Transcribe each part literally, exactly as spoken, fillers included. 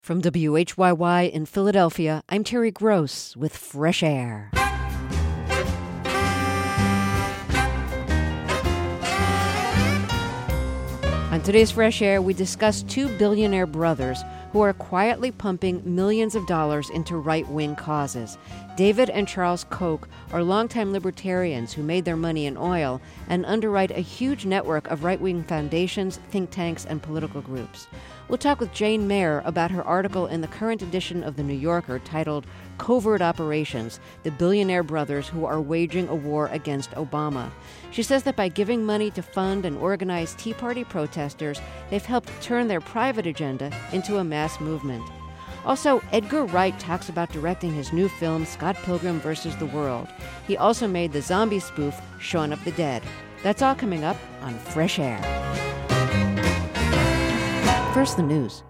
From W H Y Y in Philadelphia, I'm Terry Gross with Fresh Air. On today's Fresh Air, we discuss two billionaire brothers who are quietly pumping millions of dollars into right-wing causes. David and Charles Koch are longtime libertarians who made their money in oil and underwrite a huge network of right-wing foundations, think tanks, and political groups. We'll talk with Jane Mayer about her article in the current edition of The New Yorker titled Covert Operations, the Billionaire Brothers Who Are Waging a War Against Obama. She says that by giving money to fund and organize Tea Party protesters, they've helped turn their private agenda into a mass movement. Also, Edgar Wright talks about directing his new film, Scott Pilgrim versus the World. He also made the zombie spoof, Shaun of the Dead. That's all coming up on Fresh Air. First, the news.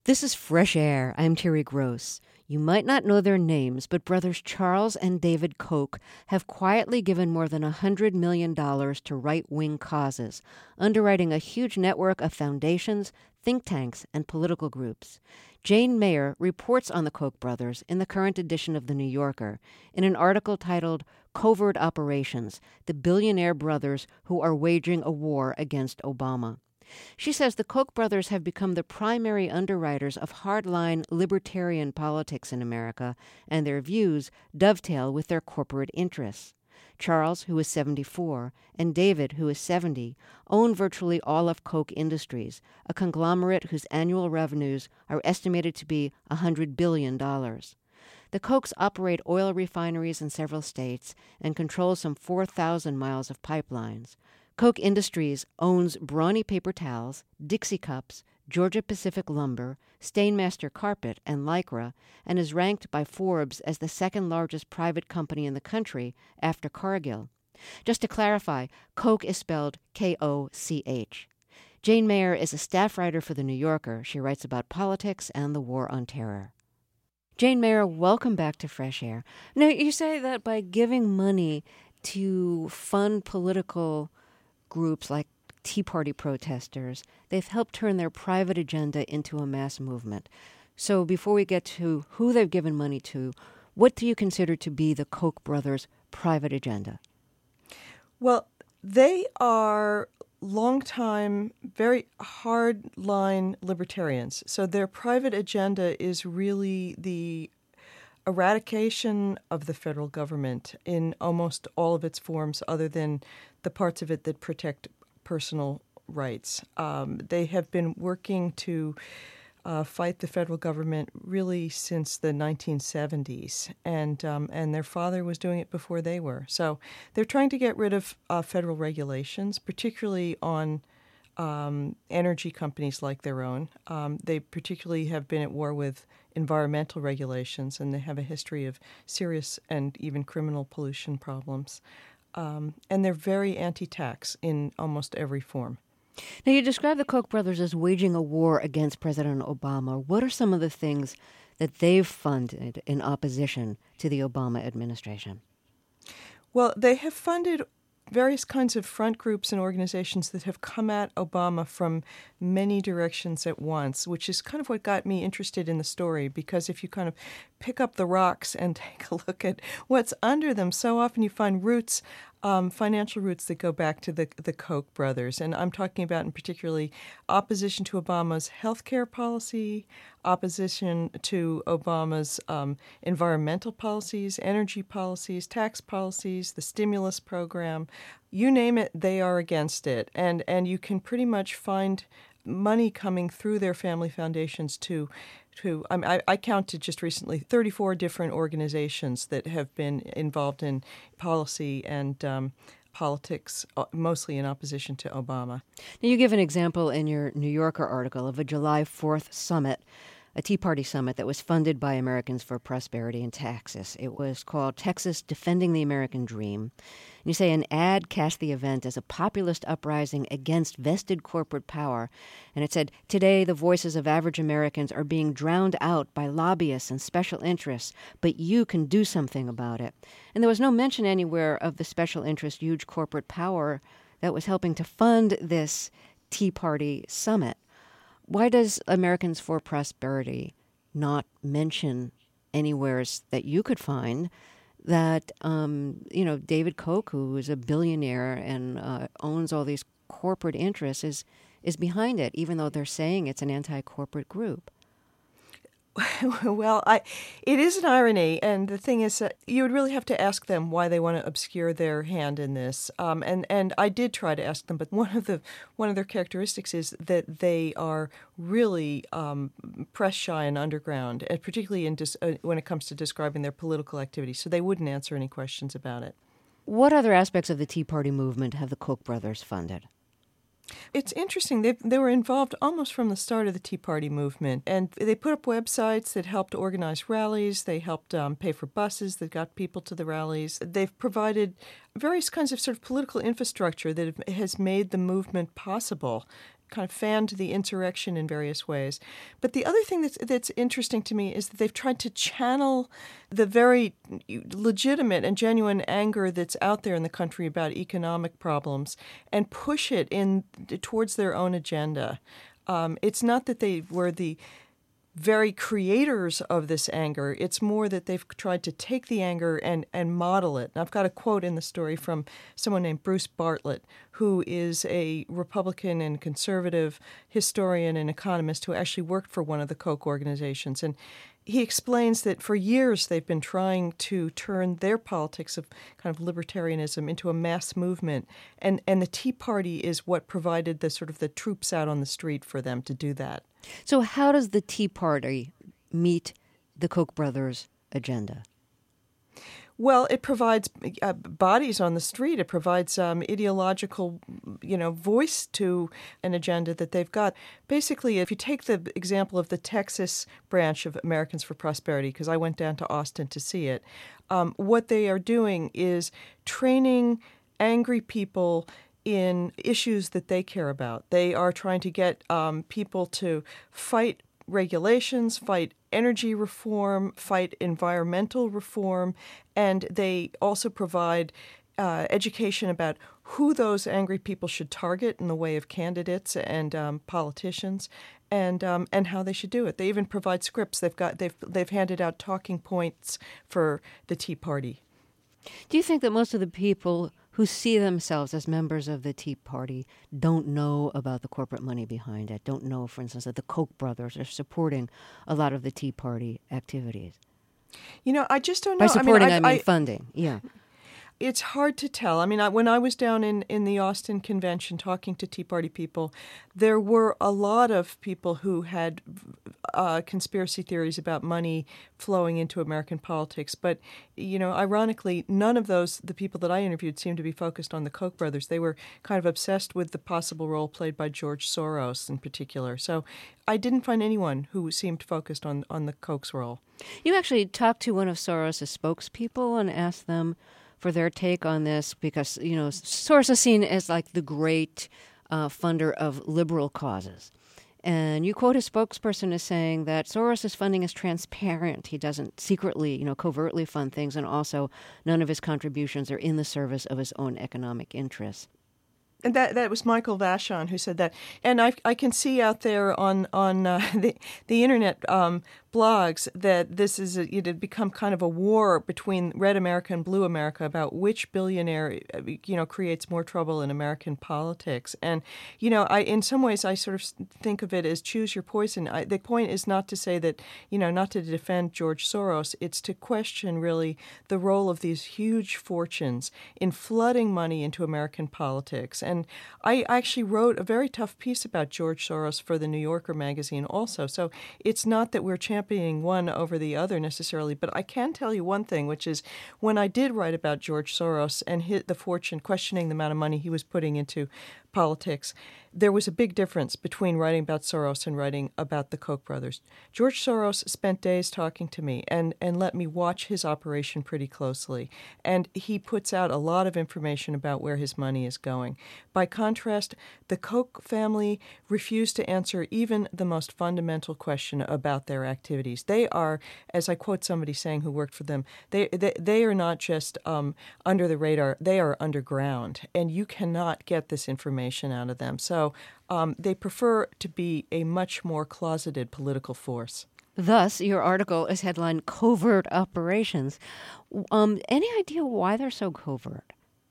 This is Fresh Air. I'm Terry Gross. You might not know their names, but brothers Charles and David Koch have quietly given more than one hundred million dollars to right-wing causes, underwriting a huge network of foundations, think tanks, and political groups. Jane Mayer reports on the Koch brothers in the current edition of The New Yorker in an article titled Covert Operations, the Billionaire Brothers Who Are Waging a War Against Obama. She says the Koch brothers have become the primary underwriters of hardline libertarian politics in America, and their views dovetail with their corporate interests. Charles, who is seventy-four, and David, who is seventy, own virtually all of Koch Industries, a conglomerate whose annual revenues are estimated to be one hundred billion dollars. The Kochs operate oil refineries in several states and control some four thousand miles of pipelines. Koch Industries owns Brawny Paper Towels, Dixie Cups, Georgia Pacific Lumber, Stainmaster Carpet, and Lycra, and is ranked by Forbes as the second largest private company in the country after Cargill. Just to clarify, Koch is spelled K O C H. Jane Mayer is a staff writer for The New Yorker. She writes about politics and the war on terror. Jane Mayer, welcome back to Fresh Air. Now, you say that by giving money to fund political groups like Tea Party protesters, they've helped turn their private agenda into a mass movement. So before we get to who they've given money to, what do you consider to be the Koch brothers' private agenda? Well, they are longtime, very hard-line libertarians. So their private agenda is really the eradication of the federal government in almost all of its forms, other than the parts of it that protect personal rights. Um, they have been working to uh, fight the federal government really since the nineteen seventies, and um, and their father was doing it before they were. So they're trying to get rid of uh, federal regulations, particularly on um, energy companies like their own. Um, they particularly have been at war with environmental regulations, and they have a history of serious and even criminal pollution problems. Um, and they're very anti-tax in almost every form. Now, you describe the Koch brothers as waging a war against President Obama. What are some of the things that they've funded in opposition to the Obama administration? Well, they have funded various kinds of front groups and organizations that have come at Obama from many directions at once, which is kind of what got me interested in the story, because if you kind of pick up the rocks and take a look at what's under them, so often you find roots, um, financial roots that go back to the, the Koch brothers. And I'm talking about in particularly opposition to Obama's health care policy, opposition to Obama's um, environmental policies, energy policies, tax policies, the stimulus program. You name it, they are against it. And and you can pretty much find money coming through their family foundations to, to I, mean, I, I counted just recently thirty-four different organizations that have been involved in policy and um, politics, mostly in opposition to Obama. Now, you give an example in your New Yorker article of a July fourth summit, a Tea Party summit that was funded by Americans for Prosperity in Texas. It was called Texas Defending the American Dream. And you say an ad cast the event as a populist uprising against vested corporate power. And it said, today the voices of average Americans are being drowned out by lobbyists and special interests, but you can do something about it. And there was no mention anywhere of the special interest, huge corporate power that was helping to fund this Tea Party summit. Why does Americans for Prosperity not mention anywhere that you could find that, um, you know, David Koch, who is a billionaire and uh, owns all these corporate interests, is, is behind it, even though they're saying it's an anti-corporate group? Well, I, it is an irony, and the thing is that you would really have to ask them why they want to obscure their hand in this. Um, and, and I did try to ask them, but one of the one of their characteristics is that they are really um, press shy and underground, and particularly in dis- uh, when it comes to describing their political activity. So they wouldn't answer any questions about it. What other aspects of the Tea Party movement have the Koch brothers funded? It's interesting. They they were involved almost from the start of the Tea Party movement, and they put up websites that helped organize rallies. They helped um, pay for buses that got people to the rallies. They've provided various kinds of sort of political infrastructure that has made the movement possible kind of fanned the insurrection in various ways. But the other thing that's that's interesting to me is that they've tried to channel the very legitimate and genuine anger that's out there in the country about economic problems and push it in towards their own agenda. Um, it's not that they were the very creators of this anger. It's more that they've tried to take the anger and, and model it. And I've got a quote in the story from someone named Bruce Bartlett, who is a Republican and conservative historian and economist who actually worked for one of the Koch organizations. And he explains that for years they've been trying to turn their politics of kind of libertarianism into a mass movement. And, and the Tea Party is what provided the sort of the troops out on the street for them to do that. So how does the Tea Party meet the Koch brothers' agenda? Well, it provides uh, bodies on the street. It provides um, ideological, you know, voice to an agenda that they've got. Basically, if you take the example of the Texas branch of Americans for Prosperity, because I went down to Austin to see it, um, what they are doing is training angry people in issues that they care about. They are trying to get um, people to fight regulations, fight energy reform, fight environmental reform, and they also provide uh, education about who those angry people should target in the way of candidates and um, politicians, and um, and how they should do it. They even provide scripts. They've got they've they've handed out talking points for the Tea Party. Do you think that most of the people who see themselves as members of the Tea Party don't know about the corporate money behind it, don't know, for instance, that the Koch brothers are supporting a lot of the Tea Party activities? You know, I just don't know. By supporting, I mean, I mean I, funding, yeah. It's hard to tell. I mean, I, when I was down in, in the Austin convention talking to Tea Party people, there were a lot of people who had uh, conspiracy theories about money flowing into American politics. But, you know, ironically, none of those, the people that I interviewed, seemed to be focused on the Koch brothers. They were kind of obsessed with the possible role played by George Soros in particular. So I didn't find anyone who seemed focused on, on the Koch's role. You actually talked to one of Soros' spokespeople and asked them for their take on this, because, you know, Soros is seen as like the great uh, funder of liberal causes. And you quote his spokesperson as saying that Soros' funding is transparent. He doesn't secretly, you know, covertly fund things, and also none of his contributions are in the service of his own economic interests. And that that was Michael Vachon who said that. And I I can see out there on on uh, the the internet um, blogs that this is a, it had become kind of a war between Red America and Blue America about which billionaire, you know, creates more trouble in American politics. And, you know, I in some ways I sort of think of it as choose your poison. I, the point is not to say that, you know, not to defend George Soros. It's to question really the role of these huge fortunes in flooding money into American politics. And I actually wrote a very tough piece about George Soros for the New Yorker magazine also. So it's not that we're championing one over the other necessarily, but I can tell you one thing, which is when I did write about George Soros and hit the fortune, questioning the amount of money he was putting into politics, there was a big difference between writing about Soros and writing about the Koch brothers. George Soros spent days talking to me and, and let me watch his operation pretty closely. And he puts out a lot of information about where his money is going. By contrast, the Koch family refused to answer even the most fundamental question about their activities. They are, as I quote somebody saying who worked for them, they they, they are not just um, under the radar, they are underground. And you cannot get this information out of them. So um, they prefer to be a much more closeted political force. Thus, your article is headlined Covert Operations. Um, any idea why they're so covert?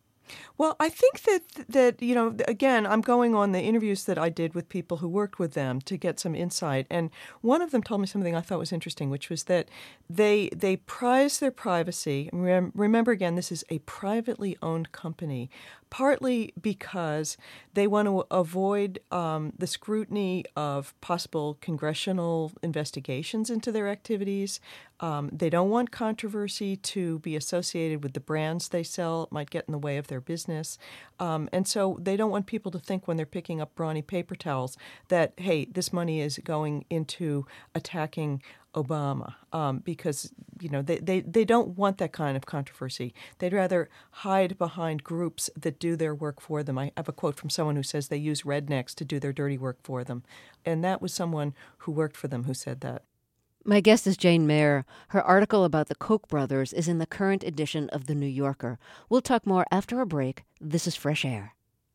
Well, I think that, that, you know, again, I'm going on the interviews that I did with people who worked with them to get some insight. And one of them told me something I thought was interesting, which was that they they prize their privacy. Remember, again, this is a privately owned company, partly because they want to avoid um, the scrutiny of possible congressional investigations into their activities. Um, they don't want controversy to be associated with the brands they sell. It might get in the way of their business. Um, and so they don't want people to think when they're picking up brawny paper towels that, hey, this money is going into attacking Obama um, because, you know, they, they, they don't want that kind of controversy. They'd rather hide behind groups that do their work for them. I have a quote from someone who says they use rednecks to do their dirty work for them. And that was someone who worked for them who said that. My guest is Jane Mayer. Her article about the Koch brothers is in the current edition of The New Yorker. We'll talk more after a break. This is Fresh Air.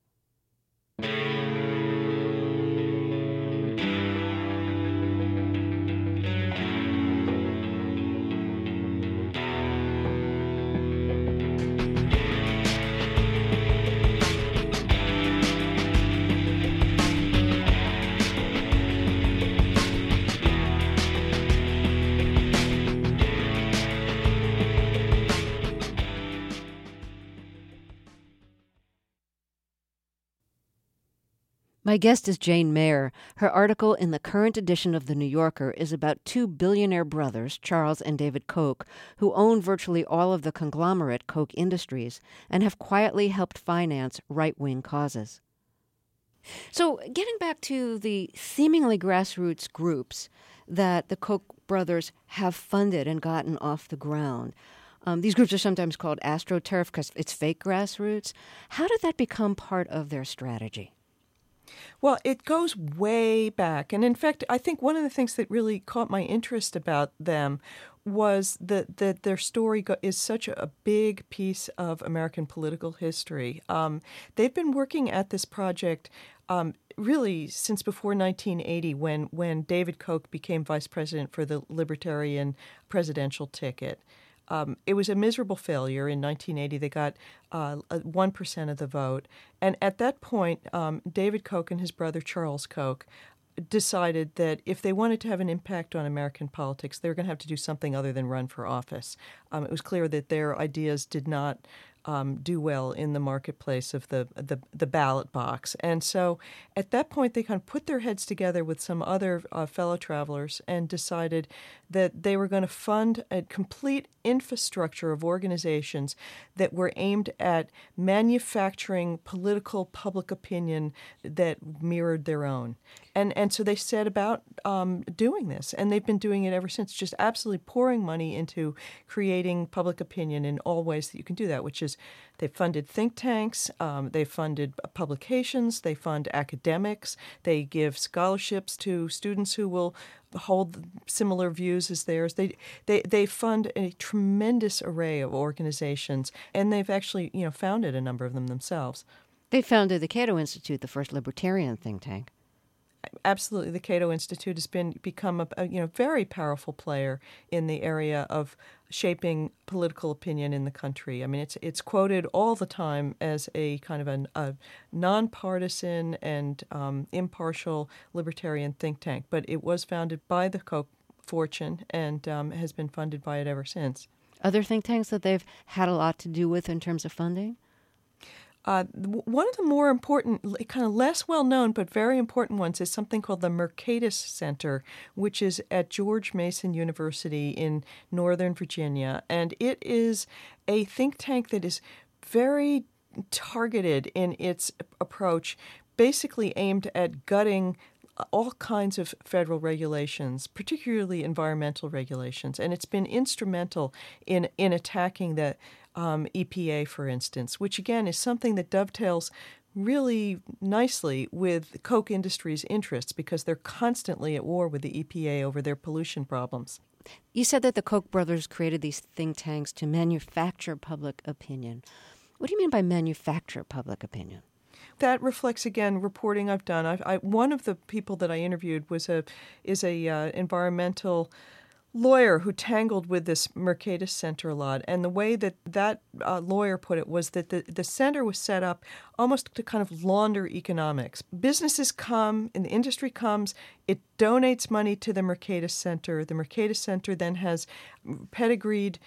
My guest is Jane Mayer. Her article in the current edition of The New Yorker is about two billionaire brothers, Charles and David Koch, who own virtually all of the conglomerate Koch Industries and have quietly helped finance right-wing causes. So getting back to the seemingly grassroots groups that the Koch brothers have funded and gotten off the ground, um, these groups are sometimes called AstroTurf because it's fake grassroots. How did that become part of their strategy? Well, it goes way back. And in fact, I think one of the things that really caught my interest about them was that, that their story go- is such a big piece of American political history. Um, they've been working at this project um, really since before nineteen eighty, when, when David Koch became vice president for the Libertarian presidential ticket. Um, it was a miserable failure. In nineteen eighty, they got uh, one percent of the vote. And at that point, um, David Koch and his brother Charles Koch decided that if they wanted to have an impact on American politics, they were going to have to do something other than run for office. Um, it was clear that their ideas did not um, do well in the marketplace of the, the the ballot box. And so at that point, they kind of put their heads together with some other uh, fellow travelers and decided that they were going to fund a complete infrastructure of organizations that were aimed at manufacturing political public opinion that mirrored their own. And and so they set about um, doing this, and they've been doing it ever since, just absolutely pouring money into creating public opinion in all ways that you can do that, which is they funded think tanks, um, they funded publications, they fund academics, they give scholarships to students who will hold similar views as theirs. They they they fund a tremendous array of organizations, and they've actually, you know, founded a number of them themselves. They founded the Cato Institute, the first libertarian think tank. Absolutely, the Cato Institute has been become a, a you know very powerful player in the area of shaping political opinion in the country. I mean, it's it's quoted all the time as a kind of an, a nonpartisan and um, impartial libertarian think tank. But it was founded by the Koch fortune and um, has been funded by it ever since. Other think tanks that they've had a lot to do with in terms of funding? Uh, one of the more important, kind of less well-known but very important ones is something called the Mercatus Center, which is at George Mason University in Northern Virginia. And it is a think tank that is very targeted in its approach, basically aimed at gutting all kinds of federal regulations, particularly environmental regulations. And it's been instrumental in, in attacking the um, E P A, for instance, which, again, is something that dovetails really nicely with Koch Industries' interests because they're constantly at war with the E P A over their pollution problems. You said that the Koch brothers created these think tanks to manufacture public opinion. What do you mean by manufacture public opinion? That reflects, again, reporting I've done. I, I, one of the people that I interviewed was a is a uh, environmental lawyer who tangled with this Mercatus Center a lot. And the way that that uh, lawyer put it was that the, the center was set up almost to kind of launder economics. Businesses come, and the industry comes, it donates money to the Mercatus Center. The Mercatus Center then has pedigreed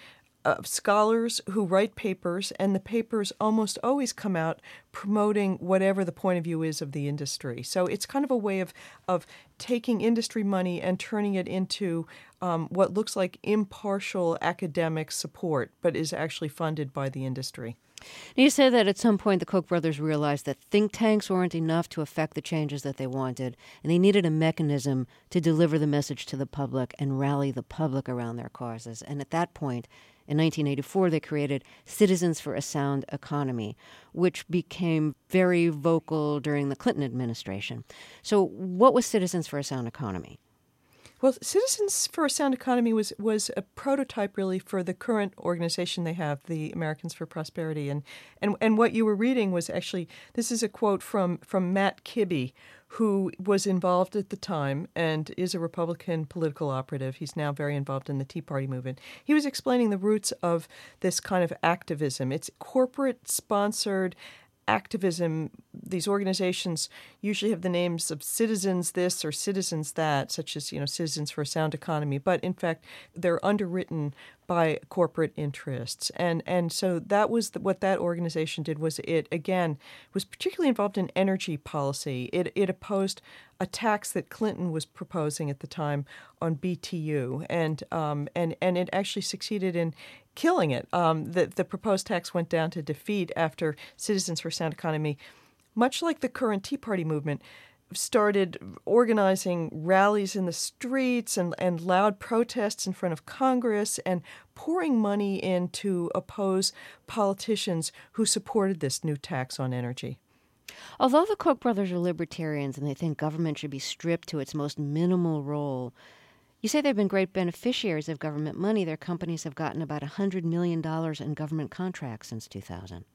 of scholars who write papers, and the papers almost always come out promoting whatever the point of view is of the industry. So it's kind of a way of, of taking industry money and turning it into um, what looks like impartial academic support, but is actually funded by the industry. Now, you say that at some point the Koch brothers realized that think tanks weren't enough to affect the changes that they wanted, and they needed a mechanism to deliver the message to the public and rally the public around their causes. And at that point, in nineteen eighty-four, they created Citizens for a Sound Economy, which became very vocal during the Clinton administration. So what was Citizens for a Sound Economy? Well, Citizens for a Sound Economy was, was a prototype, really, for the current organization they have, the Americans for Prosperity. And, and, and what you were reading was actually, this is a quote from, from Matt Kibbe, who was involved at the time and is a Republican political operative. He's now very involved in the Tea Party movement. He was explaining the roots of this kind of activism. It's corporate-sponsored activism. These organizations usually have the names of citizens this or citizens that, such as, you know, Citizens for a Sound Economy, but in fact they're underwritten by corporate interests. And and so that was the, what that organization did. Was it, again, was particularly involved in energy policy. It it opposed a tax that Clinton was proposing at the time on B T U, and um and and it actually succeeded in killing it. Um, the the proposed tax went down to defeat after Citizens for a Sound Economy, much like the current Tea Party movement, started organizing rallies in the streets and, and loud protests in front of Congress and pouring money in to oppose politicians who supported this new tax on energy. Although the Koch brothers are libertarians and they think government should be stripped to its most minimal role, you say they've been great beneficiaries of government money. Their companies have gotten about one hundred million dollars in government contracts since two thousand.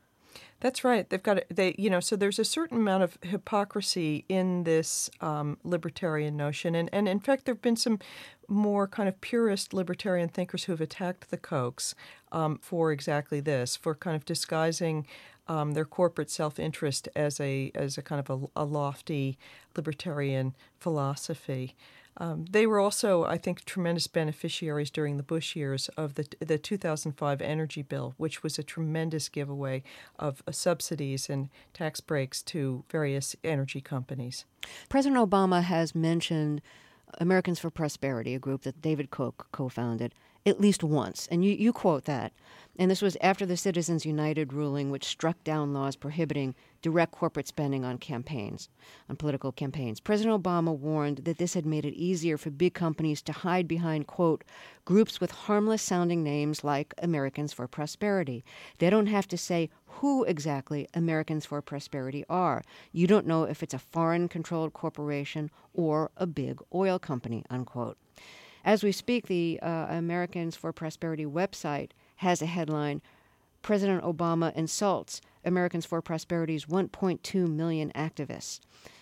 That's right. They've got they, you know. So there's a certain amount of hypocrisy in this um, libertarian notion, and and in fact, there've been some more kind of purist libertarian thinkers who have attacked the Kochs um, for exactly this, for kind of disguising um, their corporate self-interest as a as a kind of a, a lofty libertarian philosophy. Um, they were also, I think, tremendous beneficiaries during the Bush years of the the two thousand five energy bill, which was a tremendous giveaway of uh, subsidies and tax breaks to various energy companies. President Obama has mentioned Americans for Prosperity, a group that David Koch co-founded, at least once. And you, you quote that. And this was after the Citizens United ruling, which struck down laws prohibiting direct corporate spending on campaigns, on political campaigns. President Obama warned that this had made it easier for big companies to hide behind, quote, groups with harmless-sounding names like Americans for Prosperity. They don't have to say who exactly Americans for Prosperity are. You don't know if it's a foreign-controlled corporation or a big oil company, unquote. As we speak, the uh, Americans for Prosperity website has a headline, President Obama insults Americans for Prosperity's one point two million activists.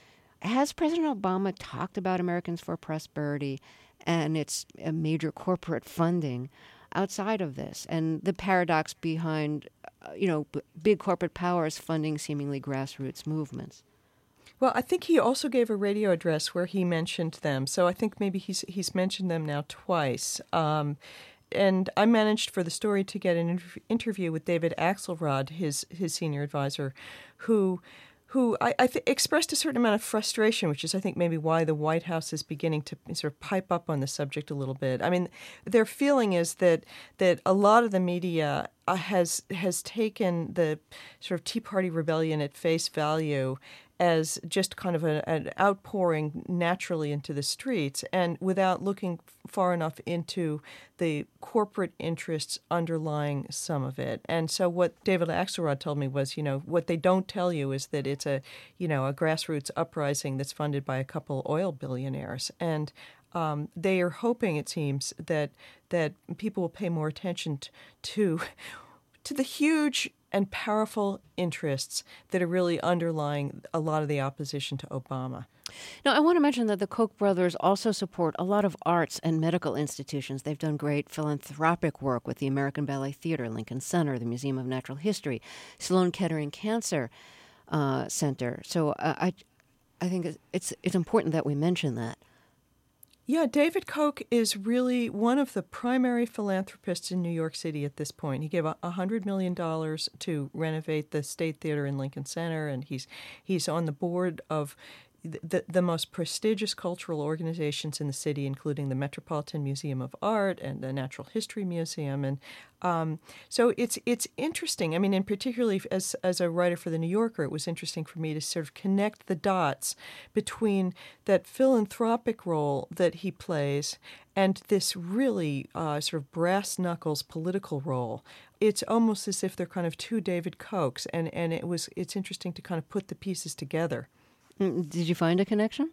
Has President Obama talked about Americans for Prosperity and its uh, major corporate funding outside of this, and the paradox behind, uh, you know, b- big corporate powers funding seemingly grassroots movements? Well, I think he also gave a radio address where he mentioned them. So I think maybe he's he's mentioned them now twice. Um, and I managed for the story to get an inter- interview with David Axelrod, his his senior advisor, who who I, I th- expressed a certain amount of frustration, which is I think maybe why the White House is beginning to sort of pipe up on the subject a little bit. I mean, their feeling is that that a lot of the media uh, has has taken the sort of Tea Party rebellion at face value as just kind of a, an outpouring naturally into the streets, and without looking far enough into the corporate interests underlying some of it. And so what David Axelrod told me was, you know, what they don't tell you is that it's a, you know, a grassroots uprising that's funded by a couple oil billionaires. And um, they are hoping, it seems, that that people will pay more attention t- to to the huge and powerful interests that are really underlying a lot of the opposition to Obama. Now, I want to mention that the Koch brothers also support a lot of arts and medical institutions. They've done great philanthropic work with the American Ballet Theater, Lincoln Center, the Museum of Natural History, Sloan Kettering Cancer uh, Center. So uh, I, I think it's it's important that we mention that. Yeah, David Koch is really one of the primary philanthropists in New York City at this point. He gave one hundred million dollars to renovate the State Theater in Lincoln Center, and he's he's on the board of the, the most prestigious cultural organizations in the city, including the Metropolitan Museum of Art and the Natural History Museum. And um, so it's it's interesting. I mean, and particularly as, as a writer for The New Yorker, it was interesting for me to sort of connect the dots between that philanthropic role that he plays and this really uh, sort of brass knuckles political role. It's almost as if they're kind of two David Kochs, and, and it was it's interesting to kind of put the pieces together. Did you find a connection?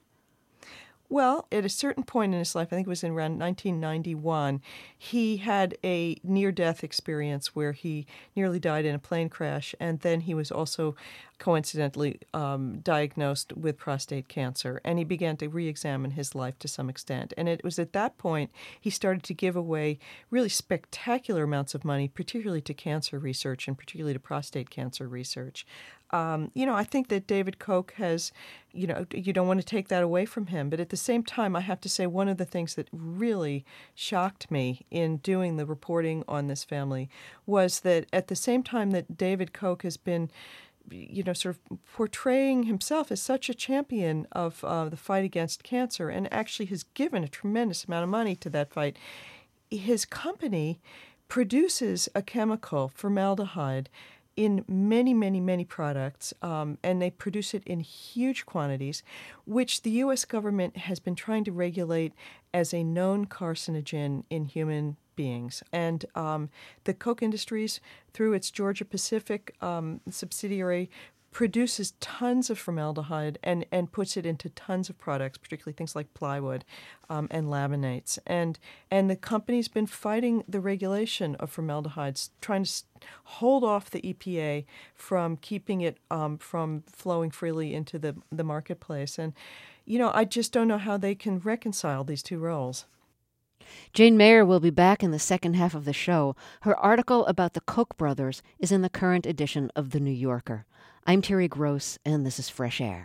Well, at a certain point in his life, I think it was in around nineteen ninety-one, he had a near-death experience where he nearly died in a plane crash, and then he was also coincidentally um, diagnosed with prostate cancer, and he began to re-examine his life to some extent. And it was at that point he started to give away really spectacular amounts of money, particularly to cancer research and particularly to prostate cancer research. Um, you know, I think that David Koch has, you know, you don't want to take that away from him. But at the same time, I have to say one of the things that really shocked me in doing the reporting on this family was that at the same time that David Koch has been, you know, sort of portraying himself as such a champion of uh, the fight against cancer and actually has given a tremendous amount of money to that fight, his company produces a chemical, formaldehyde, in many, many, many products, um, and they produce it in huge quantities, which the U S government has been trying to regulate as a known carcinogen in human beings. And um, the Koch Industries, through its Georgia Pacific um, subsidiary, produces tons of formaldehyde and, and puts it into tons of products, particularly things like plywood um, and laminates. And and the company's been fighting the regulation of formaldehydes, trying to hold off the E P A from keeping it um, from flowing freely into the, the marketplace. And, you know, I just don't know how they can reconcile these two roles. Jane Mayer will be back in the second half of the show. Her article about the Koch brothers is in the current edition of The New Yorker. I'm Terry Gross, and this is Fresh Air.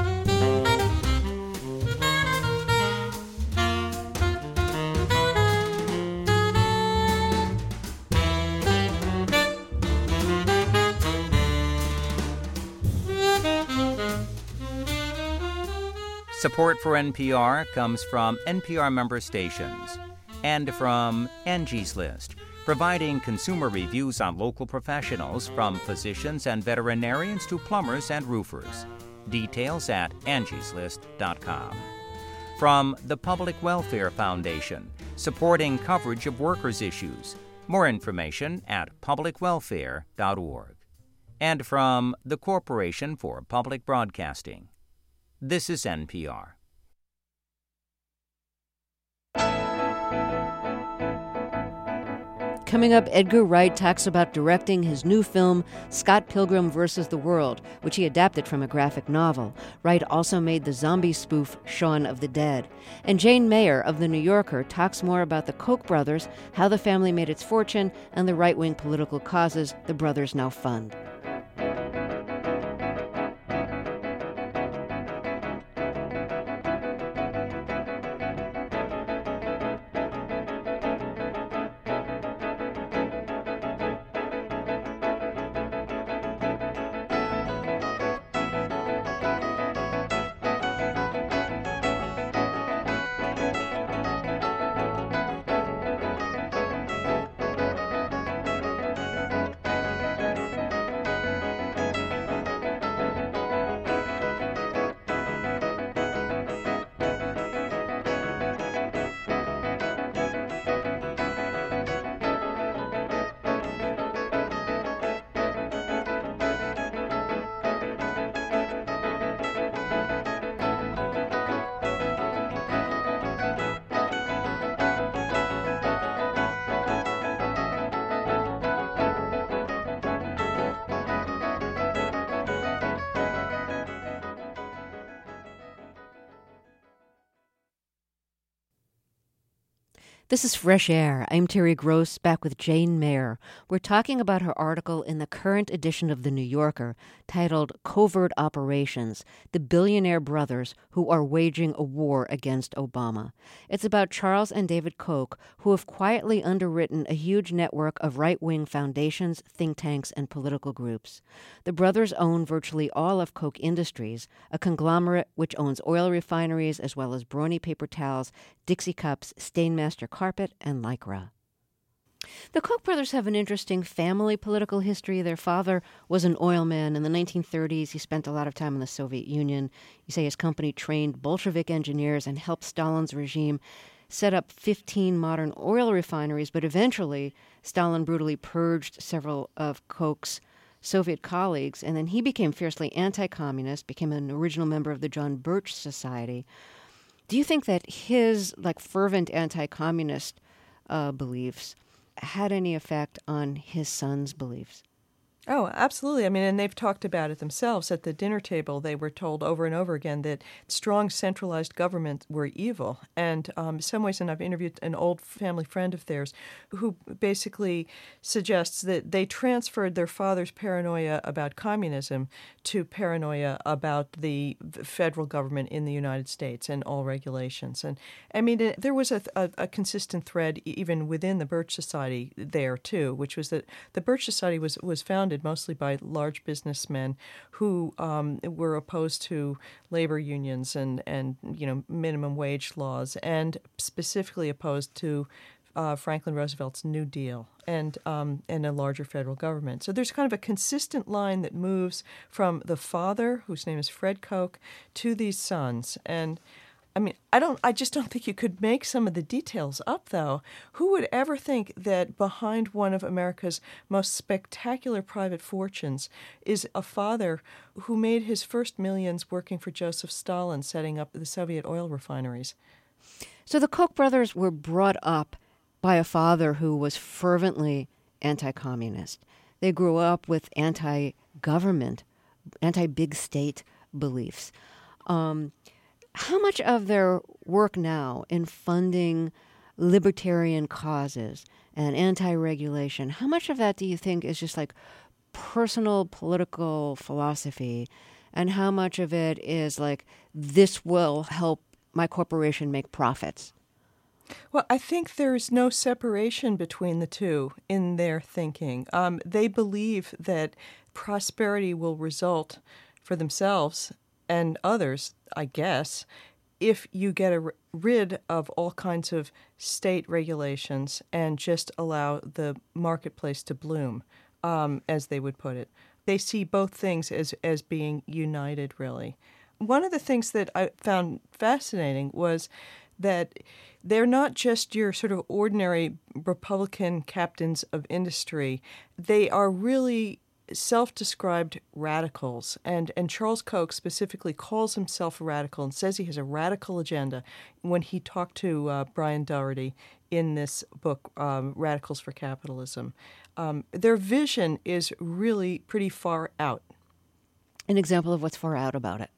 Support for N P R comes from N P R member stations and from Angie's List, providing consumer reviews on local professionals from physicians and veterinarians to plumbers and roofers. Details at angies list dot com. From the Public Welfare Foundation, supporting coverage of workers' issues. More information at public welfare dot org. And from the Corporation for Public Broadcasting. This is N P R. Coming up, Edgar Wright talks about directing his new film, Scott Pilgrim versus the World, which he adapted from a graphic novel. Wright also made the zombie spoof Shaun of the Dead. And Jane Mayer of The New Yorker talks more about the Koch brothers, how the family made its fortune, and the right-wing political causes the brothers now fund. This is Fresh Air. I'm Terry Gross, back with Jane Mayer. We're talking about her article in the current edition of The New Yorker titled Covert Operations, the Billionaire Brothers Who Are Waging a War Against Obama. It's about Charles and David Koch, who have quietly underwritten a huge network of right-wing foundations, think tanks, and political groups. The brothers own virtually all of Koch Industries, a conglomerate which owns oil refineries as well as Brawny paper towels, Dixie cups, Stainmaster carpet, and Lycra. The Koch brothers have an interesting family political history. Their father was an oilman. In the nineteen thirties, he spent a lot of time in the Soviet Union. You say his company trained Bolshevik engineers and helped Stalin's regime set up fifteen modern oil refineries, but eventually Stalin brutally purged several of Koch's Soviet colleagues, and then he became fiercely anti-communist, became an original member of the John Birch Society. Do you think that his like fervent anti-communist uh, beliefs had any effect on his son's beliefs? Oh, absolutely. I mean, and they've talked about it themselves. At the dinner table, they were told over and over again that strong centralized governments were evil. And um, in some ways, and I've interviewed an old family friend of theirs who basically suggests that they transferred their father's paranoia about communism to paranoia about the federal government in the United States and all regulations. And I mean, it, there was a, a, a consistent thread even within the Birch Society there, too, which was that the Birch Society was, was founded mostly by large businessmen who um, were opposed to labor unions and, and you know minimum wage laws, and specifically opposed to uh, Franklin Roosevelt's New Deal and um, and a larger federal government. So there's kind of a consistent line that moves from the father, whose name is Fred Koch, to these sons. And I mean, I don't. I just don't think you could make some of the details up, though. Who would ever think that behind one of America's most spectacular private fortunes is a father who made his first millions working for Joseph Stalin, setting up the Soviet oil refineries? So the Koch brothers were brought up by a father who was fervently anti-communist. They grew up with anti-government, anti-big state beliefs. Um, How much of their work now in funding libertarian causes and anti-regulation, how much of that do you think is just like personal political philosophy, and how much of it is like, this will help my corporation make profits? Well, I think there's no separation between the two in their thinking. Um, they believe that prosperity will result for themselves and others, I guess, if you get a, rid of all kinds of state regulations and just allow the marketplace to bloom, um, as they would put it. They see both things as, as being united, really. One of the things that I found fascinating was that they're not just your sort of ordinary Republican captains of industry. They are really self-described radicals, and, and Charles Koch specifically calls himself a radical and says he has a radical agenda when he talked to uh, Brian Doherty in this book, um, Radicals for Capitalism. Um, their vision is really pretty far out. An example of what's far out about it?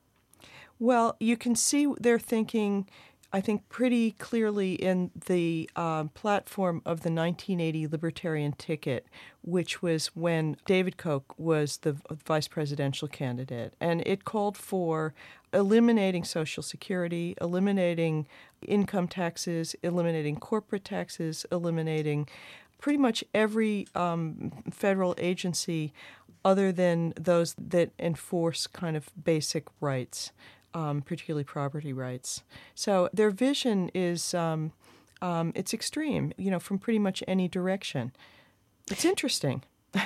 Well, you can see their thinking, I think, pretty clearly in the uh, platform of the nineteen eighty Libertarian ticket, which was when David Koch was the vice presidential candidate. And it called for eliminating Social Security, eliminating income taxes, eliminating corporate taxes, eliminating pretty much every um, federal agency other than those that enforce kind of basic rights. Um, particularly property rights. So their vision is, um, um, it's extreme, you know, from pretty much any direction. It's interesting,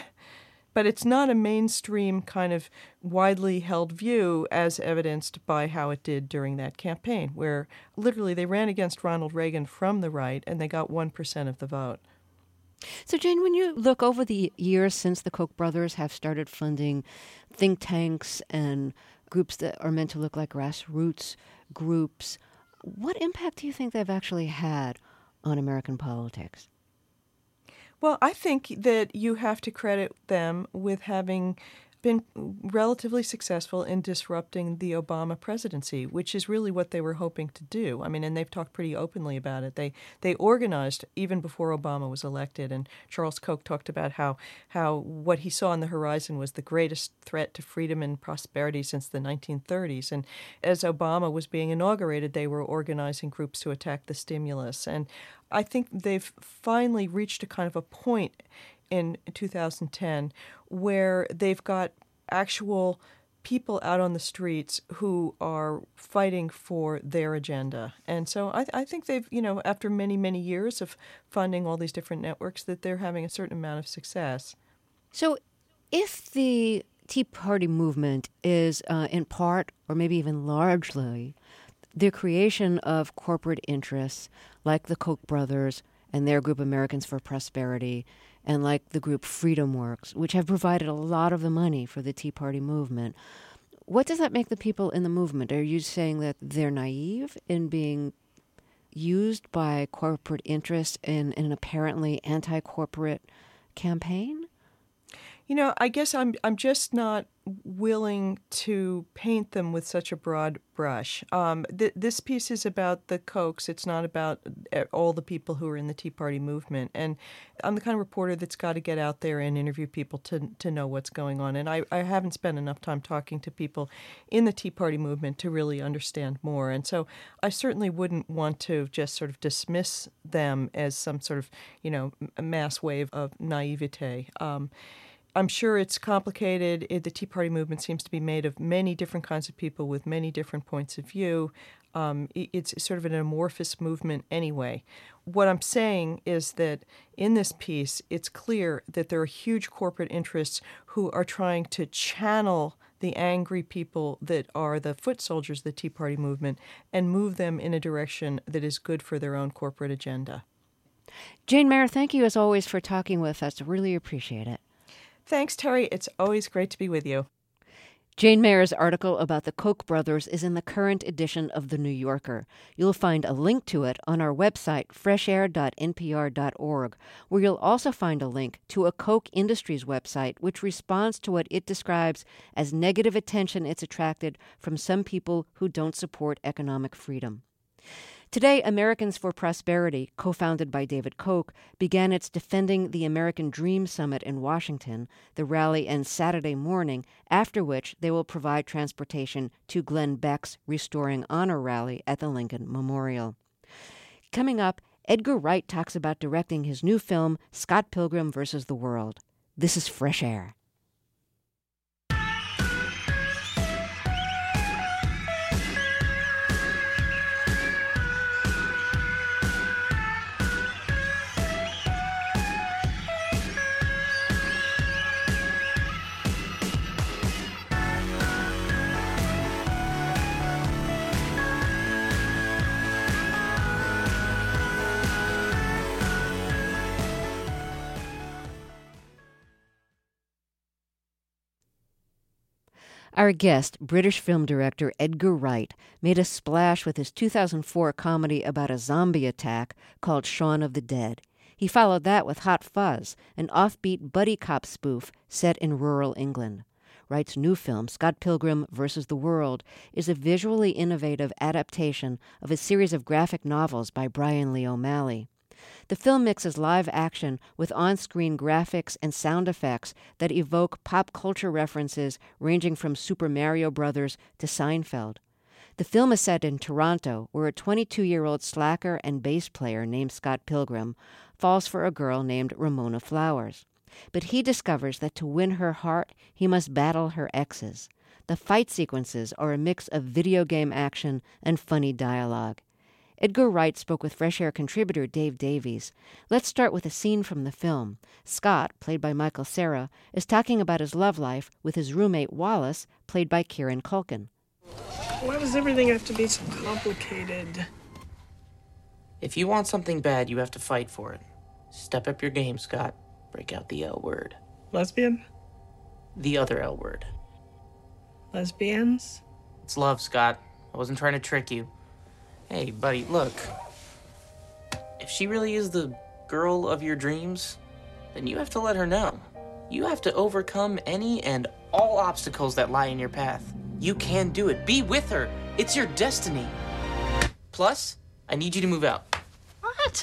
but it's not a mainstream kind of widely held view as evidenced by how it did during that campaign, where literally they ran against Ronald Reagan from the right and they got one percent of the vote. So, Jane, when you look over the years since the Koch brothers have started funding think tanks and groups that are meant to look like grassroots groups, what impact do you think they've actually had on American politics? Well, I think that you have to credit them with having been relatively successful in disrupting the Obama presidency, which is really what they were hoping to do. I mean, and they've talked pretty openly about it. They they organized even before Obama was elected, and Charles Koch talked about how how what he saw on the horizon was the greatest threat to freedom and prosperity since the nineteen thirties. And as Obama was being inaugurated, they were organizing groups to attack the stimulus. And I think they've finally reached a kind of a point in two thousand ten where they've got actual people out on the streets who are fighting for their agenda. And so I, I think they've, you know, after many, many years of funding all these different networks, that they're having a certain amount of success. So if the Tea Party movement is uh, in part, or maybe even largely, the creation of corporate interests like the Koch brothers and their group Americans for Prosperity, and like the group Freedom Works, which have provided a lot of the money for the Tea Party movement. What does that make the people in the movement? Are you saying that they're naive in being used by corporate interests in, in an apparently anti-corporate campaign? You know, I guess I'm I'm just not willing to paint them with such a broad brush. Um, th- this piece is about the Kochs. It's not about all the people who are in the Tea Party movement. And I'm the kind of reporter that's got to get out there and interview people to to know what's going on. And I, I haven't spent enough time talking to people in the Tea Party movement to really understand more. And so I certainly wouldn't want to just sort of dismiss them as some sort of, you know, mass wave of naivete. Um, I'm sure it's complicated. It, the Tea Party movement seems to be made of many different kinds of people with many different points of view. Um, it, it's sort of an amorphous movement anyway. What I'm saying is that in this piece, it's clear that there are huge corporate interests who are trying to channel the angry people that are the foot soldiers of the Tea Party movement and move them in a direction that is good for their own corporate agenda. Jane Mayer, thank you as always for talking with us. Really appreciate it. Thanks, Terry. It's always great to be with you. Jane Mayer's article about the Koch brothers is in the current edition of The New Yorker. You'll find a link to it on our website, fresh air dot n p r dot org, where you'll also find a link to a Koch Industries website, which responds to what it describes as negative attention it's attracted from some people who don't support economic freedom. Today, Americans for Prosperity, co-founded by David Koch, began its Defending the American Dream Summit in Washington. The rally ends Saturday morning, after which they will provide transportation to Glenn Beck's Restoring Honor rally at the Lincoln Memorial. Coming up, Edgar Wright talks about directing his new film, Scott Pilgrim versus the World. This is Fresh Air. Our guest, British film director Edgar Wright, made a splash with his two thousand four comedy about a zombie attack called Shaun of the Dead. He followed that with Hot Fuzz, an offbeat buddy cop spoof set in rural England. Wright's new film, Scott Pilgrim versus the World, is a visually innovative adaptation of a series of graphic novels by Brian Lee O'Malley. The film mixes live action with on-screen graphics and sound effects that evoke pop culture references ranging from Super Mario Brothers to Seinfeld. The film is set in Toronto, where a twenty-two-year-old slacker and bass player named Scott Pilgrim falls for a girl named Ramona Flowers. But he discovers that to win her heart, he must battle her exes. The fight sequences are a mix of video game action and funny dialogue. Edgar Wright spoke with Fresh Air contributor Dave Davies. Let's start with a scene from the film. Scott, played by Michael Cera, is talking about his love life with his roommate Wallace, played by Kieran Culkin. Why does everything have to be so complicated? If you want something bad, you have to fight for it. Step up your game, Scott. Break out the L word. Lesbian? The other L word. Lesbians? It's love, Scott. I wasn't trying to trick you. Hey, buddy, look. If she really is the girl of your dreams, then you have to let her know. You have to overcome any and all obstacles that lie in your path. You can do it. Be with her. It's your destiny. Plus, I need you to move out. What?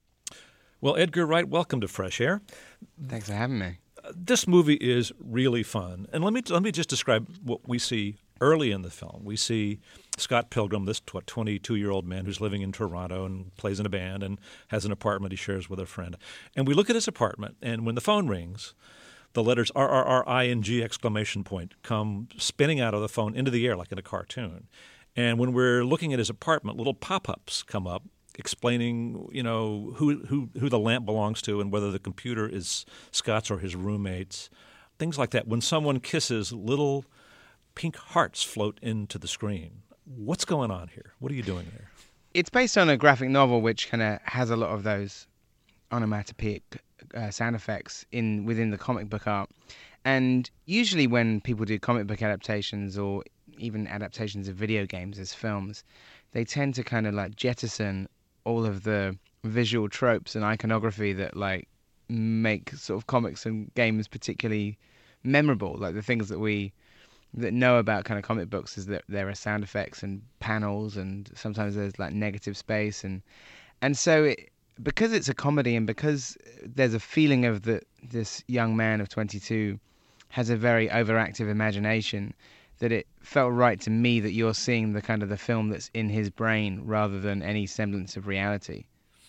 Well, Edgar Wright, welcome to Fresh Air. Thanks for having me. Uh, this movie is really fun. And let me let me just describe what we see early in the film. We see Scott Pilgrim, this what, twenty-two-year-old man who's living in Toronto and plays in a band and has an apartment he shares with a friend. And we look at his apartment, and when the phone rings, the letters R R R I N G exclamation point come spinning out of the phone into the air like in a cartoon. And when we're looking at his apartment, little pop-ups come up explaining, you know, who, who, who the lamp belongs to and whether the computer is Scott's or his roommate's, things like that. When someone kisses, little pink hearts float into the screen. What's going on here? What are you doing there? It's based on a graphic novel which kind of has a lot of those onomatopoeic uh, sound effects in within the comic book art. And usually when people do comic book adaptations or even adaptations of video games as films, they tend to kind of like jettison all of the visual tropes and iconography that like make sort of comics and games particularly memorable. Like the things that we that know about kind of comic books is that there are sound effects and panels, and sometimes there's like negative space, and and so it, because it's a comedy and because there's a feeling of that this young man of twenty-two has a very overactive imagination, that it felt right to me that you're seeing the kind of the film that's in his brain rather than any semblance of reality.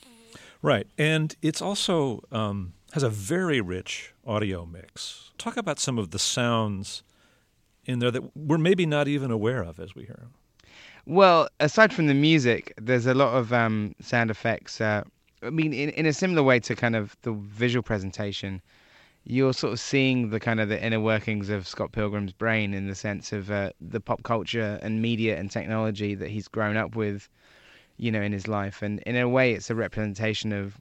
Right, and it's also um, has a very rich audio mix. Talk about some of the sounds in there that we're maybe not even aware of as we hear them. Well, aside from the music, there's a lot of um, sound effects. Uh, I mean, in, in a similar way to kind of the visual presentation, you're sort of seeing the kind of the inner workings of Scott Pilgrim's brain in the sense of uh, the pop culture and media and technology that he's grown up with, you know, in his life. And in a way, it's a representation of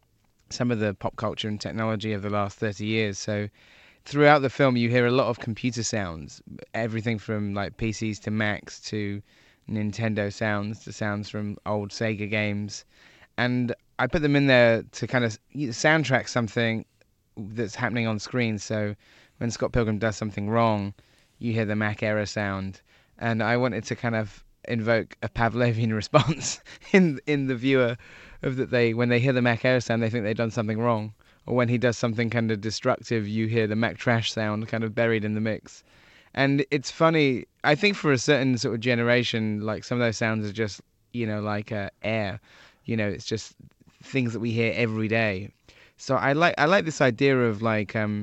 some of the pop culture and technology of the last thirty years. So throughout the film, you hear a lot of computer sounds, everything from like P Cs to Macs to Nintendo sounds to sounds from old Sega games. And I put them in there to kind of soundtrack something that's happening on screen. So when Scott Pilgrim does something wrong, you hear the Mac error sound. And I wanted to kind of invoke a Pavlovian response in in the viewer of that they when they hear the Mac error sound, they think they've done something wrong. Or when he does something kind of destructive, you hear the Mac trash sound kind of buried in the mix. And it's funny, I think for a certain sort of generation, like some of those sounds are just, you know, like uh, air. You know, it's just things that we hear every day. So I like I like this idea of like um,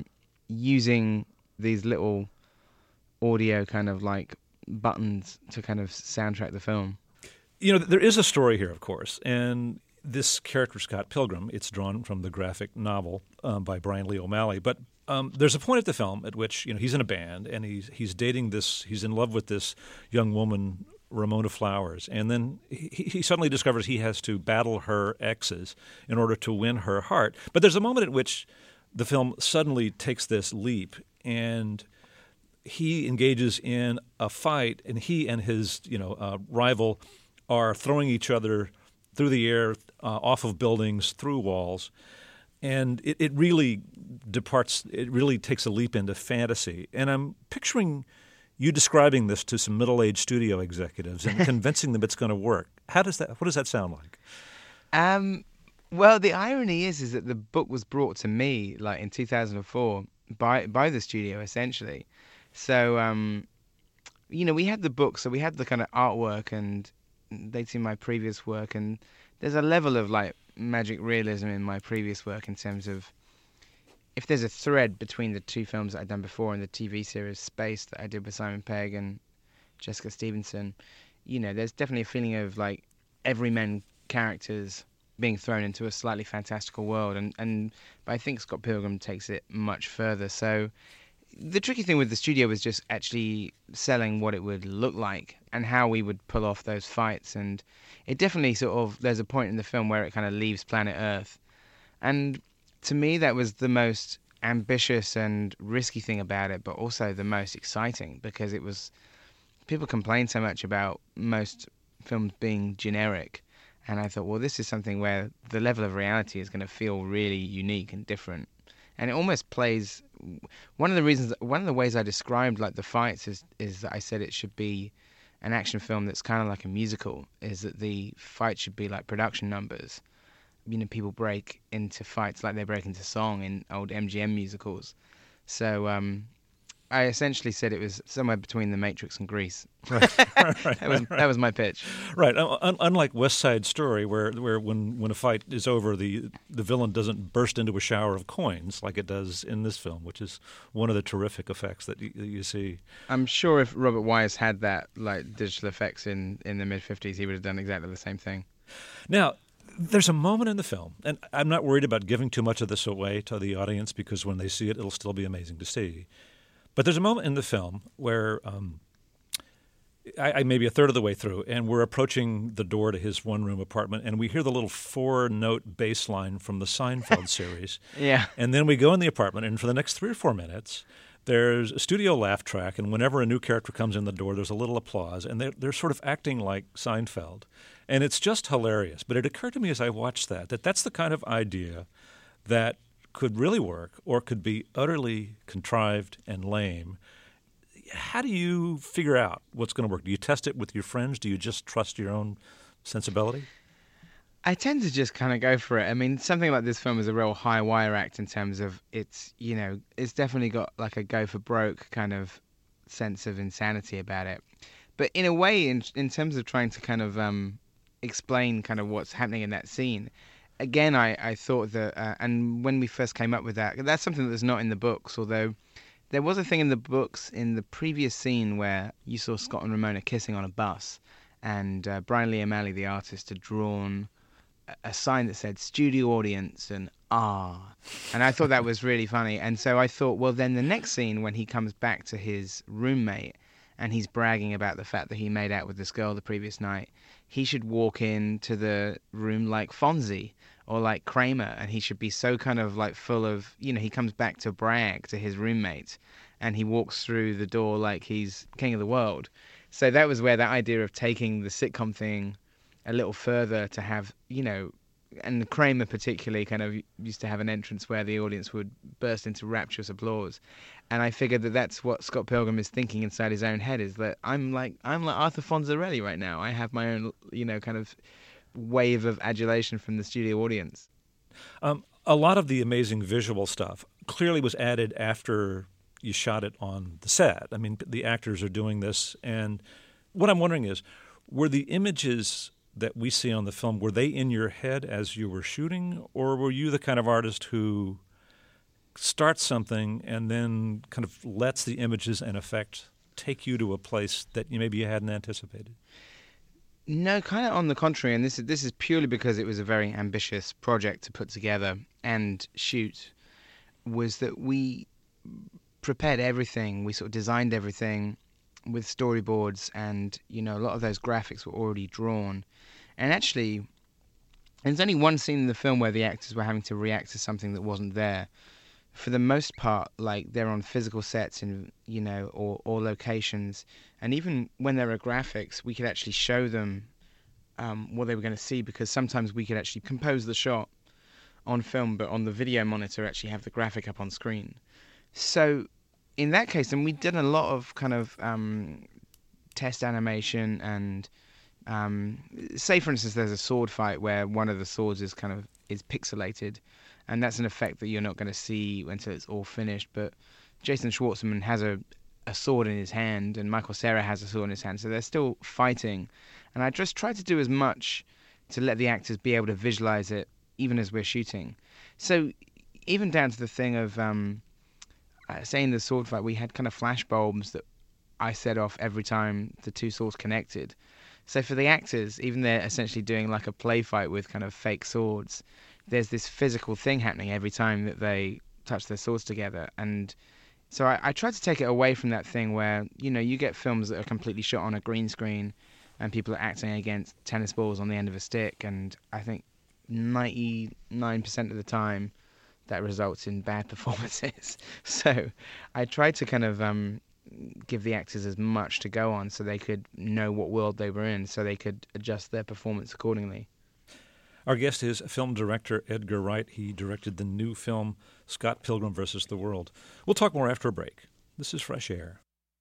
using these little audio kind of like buttons to kind of soundtrack the film. You know, there is a story here, of course, and this character, Scott Pilgrim, it's drawn from the graphic novel um, by Brian Lee O'Malley. But um, there's a point at the film at which, you know, he's in a band and he's he's dating this, he's in love with this young woman, Ramona Flowers, and then he, he suddenly discovers he has to battle her exes in order to win her heart. But there's a moment at which the film suddenly takes this leap, and he engages in a fight, and he and his, you know, uh, rival are throwing each other through the air, uh, off of buildings, through walls. And it, it really departs, it really takes a leap into fantasy. And I'm picturing you describing this to some middle-aged studio executives and convincing them it's going to work. How does that, what does that sound like? Um, well, the irony is, is that the book was brought to me like in two thousand four by, by the studio, essentially. So, um, you know, we had the book, so we had the kind of artwork, and they'd seen my previous work, and there's a level of like magic realism in my previous work in terms of if there's a thread between the two films that I'd done before and the T V series Space that I did with Simon Pegg and Jessica Stevenson, you know, there's definitely a feeling of like everyman characters being thrown into a slightly fantastical world, and, and but I think Scott Pilgrim takes it much further. So the tricky thing with the studio was just actually selling what it would look like and how we would pull off those fights. And it definitely sort of, there's a point in the film where it kind of leaves planet Earth. And to me, that was the most ambitious and risky thing about it, but also the most exciting, because it was, people complain so much about most films being generic. And I thought, well, this is something where the level of reality is going to feel really unique and different. and it almost plays. One of the reasons, one of the ways I described like the fights is is that I said it should be an action film that's kind of like a musical. Is that the fight should be like production numbers. You know, people break into fights like they break into song in old M G M musicals. So um, I essentially said it was somewhere between The Matrix and Grease. Right, right, right, that was right. that was my pitch. Right. Un- unlike West Side Story, where where when, when a fight is over, the the villain doesn't burst into a shower of coins like it does in this film, which is one of the terrific effects that you, that you see. I'm sure if Robert Wise had that like digital effects in, in the mid fifties, he would have done exactly the same thing. Now, there's a moment in the film, and I'm not worried about giving too much of this away to the audience because when they see it, it'll still be amazing to see. But there's a moment in the film where um, I, I maybe a third of the way through, and we're approaching the door to his one-room apartment, and we hear the little four-note bass line from the Seinfeld series. Yeah. And then we go in the apartment, and for the next three or four minutes, there's a studio laugh track, and whenever a new character comes in the door, there's a little applause, and they're, they're sort of acting like Seinfeld. And it's just hilarious. But it occurred to me as I watched that that that's the kind of idea that could really work or could be utterly contrived and lame. How do you figure out what's going to work? Do you test it with your friends? Do you just trust your own sensibility? I tend to just kind of go for it. I mean, something like this film is a real high wire act in terms of it's, you know, it's definitely got like a go for broke kind of sense of insanity about it. But in a way, in in terms of trying to kind of um, explain kind of what's happening in that scene, again, I, I thought that, uh, and when we first came up with that, that's something that's not in the books, although there was a thing in the books in the previous scene where you saw Scott and Ramona kissing on a bus, and uh, Brian Lee O'Malley, the artist, had drawn a sign that said studio audience and ah, and I thought that was really funny. And so I thought, well, then the next scene when he comes back to his roommate and he's bragging about the fact that he made out with this girl the previous night, he should walk into the room like Fonzie or like Kramer, and he should be so kind of like full of, you know, he comes back to brag to his roommate and he walks through the door like he's king of the world. So that was where that idea of taking the sitcom thing a little further to have, you know, and Kramer particularly kind of used to have an entrance where the audience would burst into rapturous applause. And I figured that that's what Scott Pilgrim is thinking inside his own head, is that I'm like I'm like Arthur Fonzarelli right now. I have my own, you know, kind of wave of adulation from the studio audience. Um, a lot of the amazing visual stuff clearly was added after you shot it on the set. I mean, the actors are doing this. And what I'm wondering is, were the images that we see on the film, were they in your head as you were shooting, or were you the kind of artist who starts something and then kind of lets the images and effect take you to a place that you maybe you hadn't anticipated? No, kind of on the contrary, and this is this is purely because it was a very ambitious project to put together and shoot, was that we prepared everything, we sort of designed everything with storyboards, and, you know, a lot of those graphics were already drawn. And actually, there's only one scene in the film where the actors were having to react to something that wasn't there. For the most part, like, they're on physical sets in, you know, or, or locations. And even when there are graphics, we could actually show them um, what they were going to see, because sometimes we could actually compose the shot on film, but on the video monitor actually have the graphic up on screen. So in that case, and we did a lot of kind of um, test animation and um, say, for instance, there's a sword fight where one of the swords is kind of is pixelated, and that's an effect that you're not going to see until it's all finished. But Jason Schwartzman has a, a sword in his hand, and Michael Cera has a sword in his hand, so they're still fighting. And I just tried to do as much to let the actors be able to visualize it, even as we're shooting. So even down to the thing of um, uh, saying the sword fight, we had kind of flash bulbs that I set off every time the two swords connected. So for the actors, even they're essentially doing like a play fight with kind of fake swords, there's this physical thing happening every time that they touch their swords together. And so I, I tried to take it away from that thing where, you know, you get films that are completely shot on a green screen and people are acting against tennis balls on the end of a stick. And I think ninety-nine percent of the time that results in bad performances. So I tried to kind of um, give the actors as much to go on so they could know what world they were in, so they could adjust their performance accordingly. Our guest is film director Edgar Wright. He directed the new film Scott Pilgrim versus the World. We'll talk more after a break. This is Fresh Air.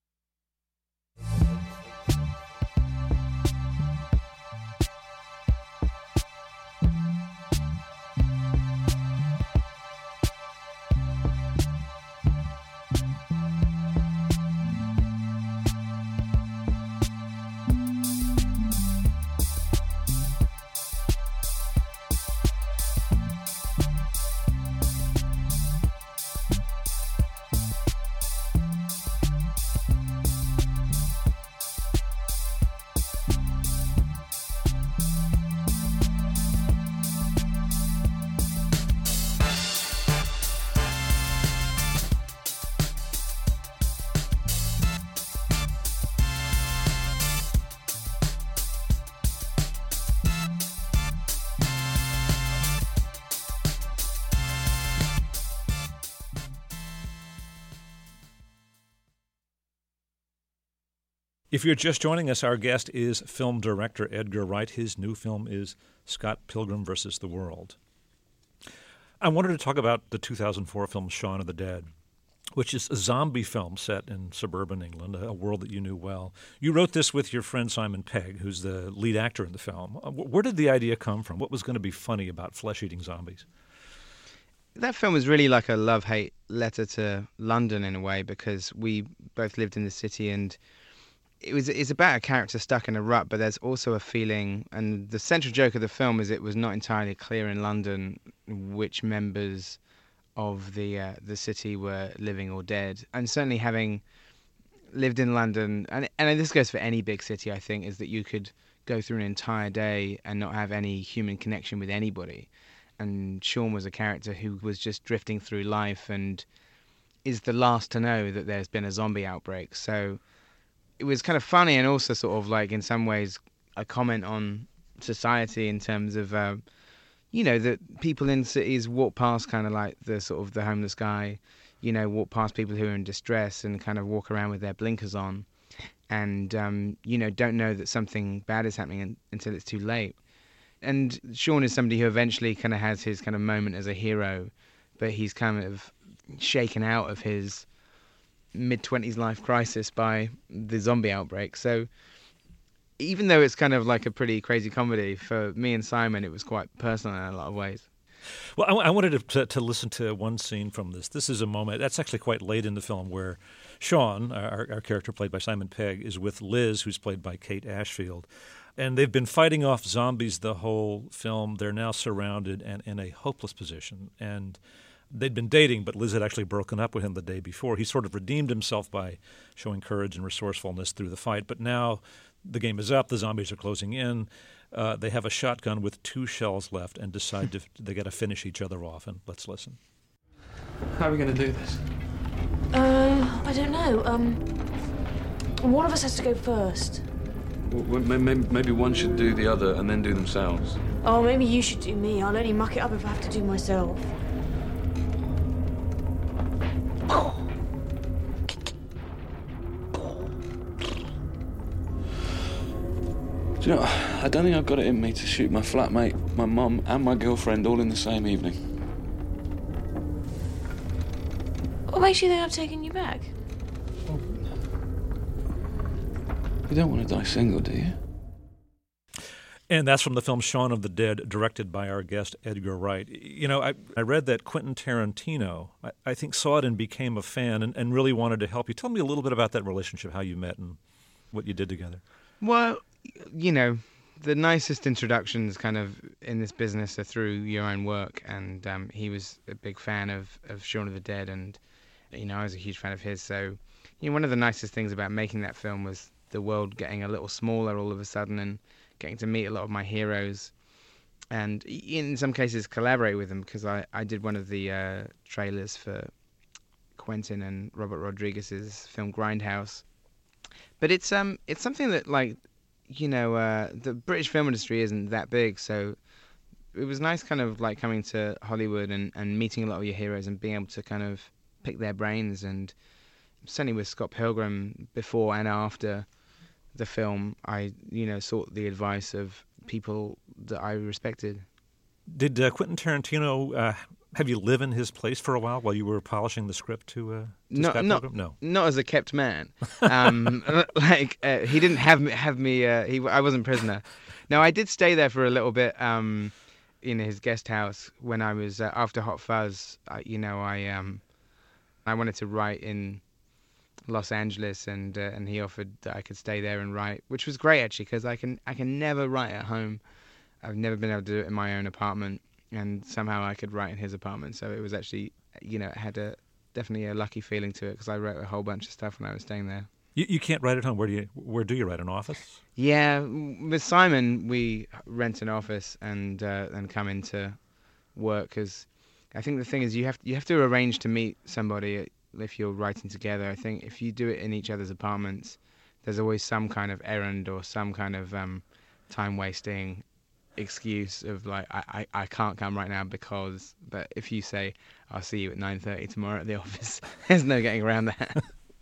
If you're just joining us, our guest is film director Edgar Wright. His new film is Scott Pilgrim versus the World. I wanted to talk about the two thousand four film Shaun of the Dead, which is a zombie film set in suburban England, a world that you knew well. You wrote this with your friend Simon Pegg, who's the lead actor in the film. Where did the idea come from? What was going to be funny about flesh-eating zombies? That film was really like a love-hate letter to London in a way, because we both lived in the city, and it was it's about a character stuck in a rut, but there's also a feeling, and the central joke of the film is it was not entirely clear in London which members of the uh, the city were living or dead. And certainly having lived in London, and and this goes for any big city, I think, is that you could go through an entire day and not have any human connection with anybody. And Shaun was a character who was just drifting through life and is the last to know that there's been a zombie outbreak. So it was kind of funny, and also sort of like in some ways a comment on society in terms of, uh, you know, that people in cities walk past kind of like the sort of the homeless guy, you know, walk past people who are in distress and kind of walk around with their blinkers on, and, um, you know, don't know that something bad is happening in, until it's too late. And Shaun is somebody who eventually kind of has his kind of moment as a hero, but he's kind of shaken out of his mid-twenties life crisis by the zombie outbreak. So even though it's kind of like a pretty crazy comedy, for me and Simon it was quite personal in a lot of ways. Well, I, I wanted to, to, to listen to one scene from this. This is a moment that's actually quite late in the film where Shaun, our, our character played by Simon Pegg, is with Liz, who's played by Kate Ashfield. And they've been fighting off zombies the whole film. They're now surrounded and in a hopeless position. And they'd been dating, but Liz had actually broken up with him the day before. He sort of redeemed himself by showing courage and resourcefulness through the fight. But now the game is up. The zombies are closing in. Uh, they have a shotgun with two shells left and decide to, they got to finish each other off. And let's listen. How are we going to do this? Uh, I don't know. Um, one of us has to go first. Well, maybe, maybe one should do the other and then do themselves. Oh, maybe you should do me. I'll only muck it up if I have to do myself. Do you know, I don't think I've got it in me to shoot my flatmate, my mum, and my girlfriend all in the same evening. What makes you think I've taken you back? You don't want to die single, do you? And that's from the film Shaun of the Dead, directed by our guest Edgar Wright. You know, I, I read that Quentin Tarantino, I, I think, saw it and became a fan and, and really wanted to help you. Tell me a little bit about that relationship, how you met and what you did together. Well, you know, the nicest introductions kind of in this business are through your own work, and um, he was a big fan of, of Shaun of the Dead, and, you know, I was a huge fan of his. So, you know, one of the nicest things about making that film was the world getting a little smaller all of a sudden and getting to meet a lot of my heroes, and in some cases collaborate with them, because I, I did one of the uh, trailers for Quentin and Robert Rodriguez's film Grindhouse. But it's um it's something that, like, you know, uh, the British film industry isn't that big, so it was nice kind of like coming to Hollywood and, and meeting a lot of your heroes and being able to kind of pick their brains. And certainly with Scott Pilgrim, before and after the film, I, you know, sought the advice of people that I respected. Did uh, Quentin Tarantino uh, have you live in his place for a while while you were polishing the script to, uh, to no, Scott not, Pilgrim? No, not as a kept man. Um, like uh, he didn't have me. Have me uh, he, I wasn't prisoner. No, I did stay there for a little bit um, in his guest house when I was uh, after Hot Fuzz. Uh, you know, I um, I wanted to write in Los Angeles, and uh, and he offered that I could stay there and write, which was great actually, because I can I can never write at home. I've never been able to do it in my own apartment, and somehow I could write in his apartment. So it was actually, you know, it had a definitely a lucky feeling to it, because I wrote a whole bunch of stuff when I was staying there. You you can't write at home. Where do you where do you write? An office? Yeah, with Simon we rent an office and uh, and come into work, because I think the thing is you have you have to arrange to meet somebody if you're writing together. I think if you do it in each other's apartments, there's always some kind of errand or some kind of um, time wasting excuse of like I, I, I can't come right now because. But if you say I'll see you at nine thirty tomorrow at the office, there's no getting around that.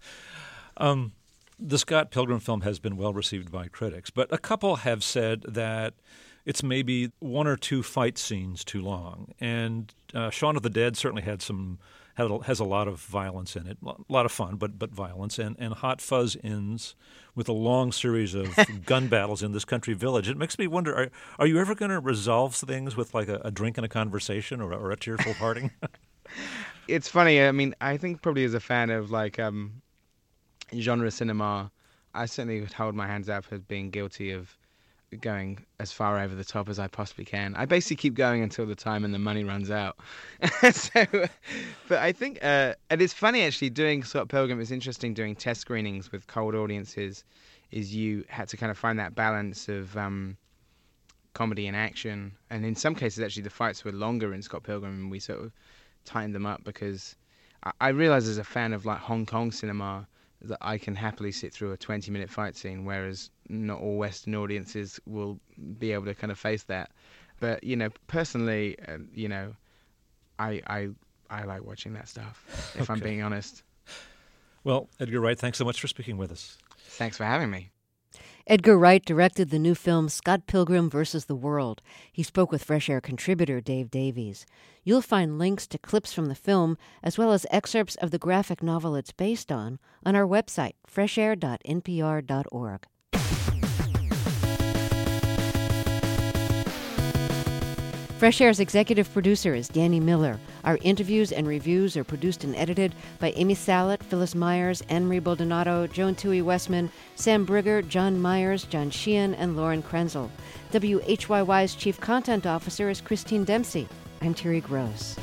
um, the Scott Pilgrim film has been well received by critics, but a couple have said that it's maybe one or two fight scenes too long. And uh, Shaun of the Dead certainly had some had, has a lot of violence in it, a lot of fun, but but violence. And, and Hot Fuzz ends with a long series of gun battles in this country village. It makes me wonder, are, are you ever going to resolve things with like a, a drink and a conversation or, or a tearful parting? It's funny. I mean, I think probably as a fan of like um, genre cinema, I certainly would hold my hands up as being guilty of going as far over the top as I possibly can. I basically keep going until the time and the money runs out. so, but I think, uh, and it's funny actually doing Scott Pilgrim. It's interesting doing test screenings with cold audiences. Is you had to kind of find that balance of um, comedy and action, and in some cases actually the fights were longer in Scott Pilgrim, and we sort of tightened them up because I, I realize as a fan of like Hong Kong cinema that I can happily sit through a twenty minute fight scene, whereas not all Western audiences will be able to kind of face that. But, you know, personally, uh, you know, I, I I like watching that stuff, if okay. I'm being honest. Well, Edgar Wright, thanks so much for speaking with us. Thanks for having me. Edgar Wright directed the new film Scott Pilgrim versus the World. He spoke with Fresh Air contributor Dave Davies. You'll find links to clips from the film, as well as excerpts of the graphic novel it's based on, on our website, fresh air dot n p r dot org. Fresh Air's executive producer is Danny Miller. Our interviews and reviews are produced and edited by Amy Salet, Phyllis Myers, Anne-Marie Baldonado, Joan Toohey Westman, Sam Brigger, John Myers, John Sheehan, and Lauren Krenzel. W H Y Y's chief content officer is Christine Dempsey. I'm Terry Gross.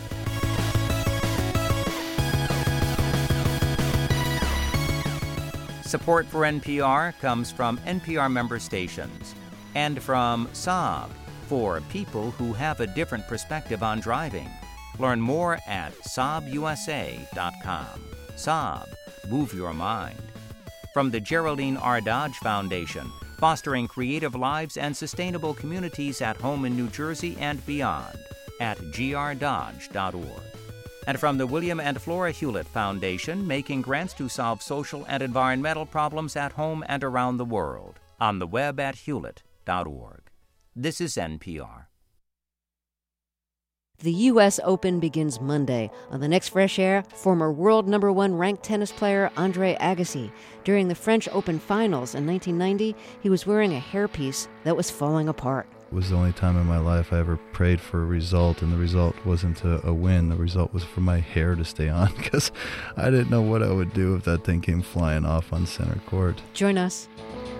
Support for N P R comes from N P R member stations and from Saab, for people who have a different perspective on driving. Learn more at saab u s a dot com. Saab, move your mind. From the Geraldine R. Dodge Foundation, fostering creative lives and sustainable communities at home in New Jersey and beyond, at g r dodge dot org. And from the William and Flora Hewlett Foundation, making grants to solve social and environmental problems at home and around the world, on the web at hewlett dot org. This is N P R. The U S Open begins Monday. On the next Fresh Air, former world number one ranked tennis player Andre Agassi. During the French Open finals in nineteen ninety, he was wearing a hairpiece that was falling apart. It was the only time in my life I ever prayed for a result, and the result wasn't a, a win. The result was for my hair to stay on, because I didn't know what I would do if that thing came flying off on center court. Join us